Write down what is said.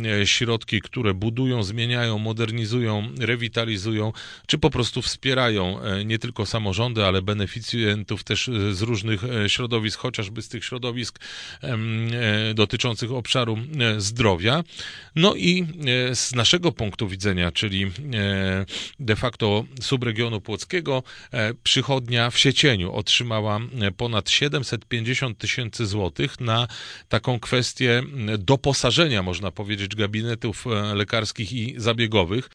środki, które budują, zmieniają, modernizują, rewitalizują, czy po prostu wspierają nie tylko samorządy, ale beneficjentów też z różnych środowisk, chociażby z tych środowisk dotyczących obszaru zdrowia. No i z naszego punktu widzenia, czyli de facto subregionu płockiego, przychodnia w Siecieniu otrzymała ponad 750 000 złotych na taką kwestię doposażenia, można powiedzieć, gabinetów lekarskich i zabiegowych.